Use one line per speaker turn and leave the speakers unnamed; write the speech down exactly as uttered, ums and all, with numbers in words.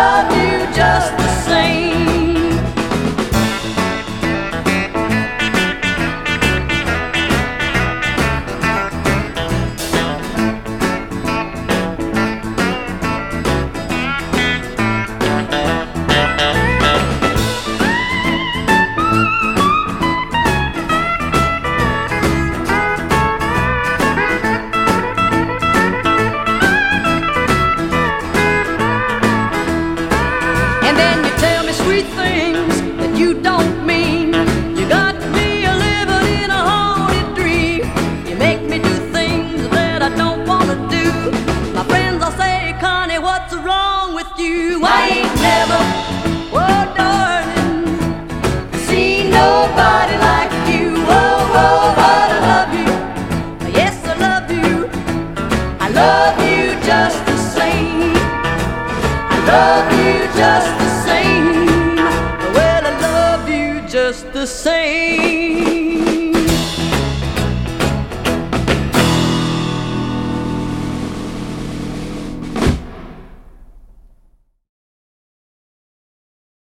love you just the same. Sweet things that you don't mean. You got me a living in a haunted dream. You make me do things that I don't want to do. My friends all say, Connie, what's wrong with you? I ain't never, oh darling, seen nobody like you. Oh, oh, but I love you. Yes, I love you. I love you just the same. I love you just the same. Just the same.